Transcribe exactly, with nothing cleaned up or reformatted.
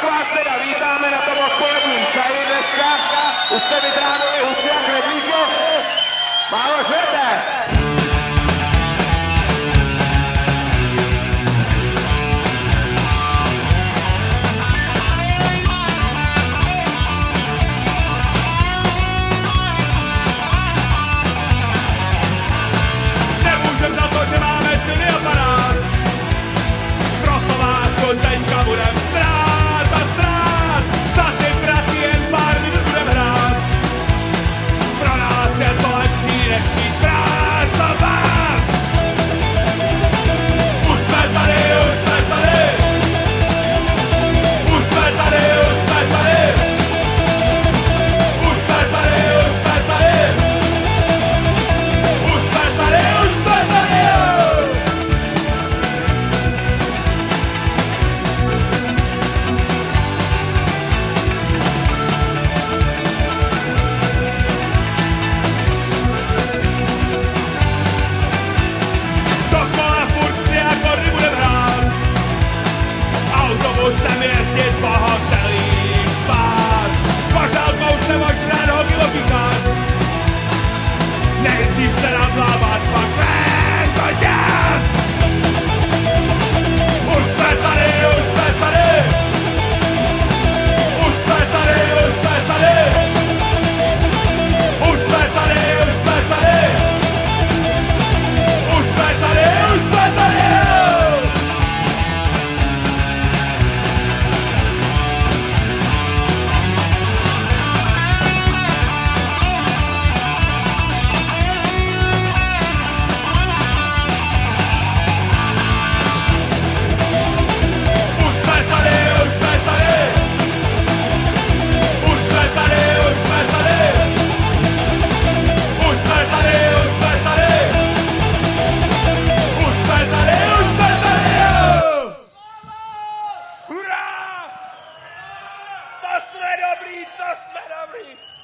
vás teda vítáme na tom odpoledním čaji dneska. Už jste vytrávili husy a knedlíky. Málo žerte. Nemůžem za to, že máme syny a panád. Proto vás tu teďka budem srát a srát. Za ty prachy jen pár minut budem hrát. Pro nás je to lepší než jít pracovat. Už jsme tady, už jsme tady. Už jsme tady, už jsme tady. Už jsme tady, už jsme tady. Už jsme tady, už jsme tady. Dokola furt si akordy budem hrát. Autobusem jezdit po hotelích spát. Pařálkou se možná nohy lokýkat. Nejdřív se nadlávat, pak ven do děs. Už jsme tady, už jsme tady. Už jsme tady, už jsme tady. Už jsme tady, už jsme tady. Už jsme tady, už jsme tady. Už jsme tady, už jsme tady. Už jsme tady, už jsme tady. Už jsme tady, už jsme tady. Už jsme tady, už jsme tady. Hurá! To jsme dobrý, to jsme dobrý.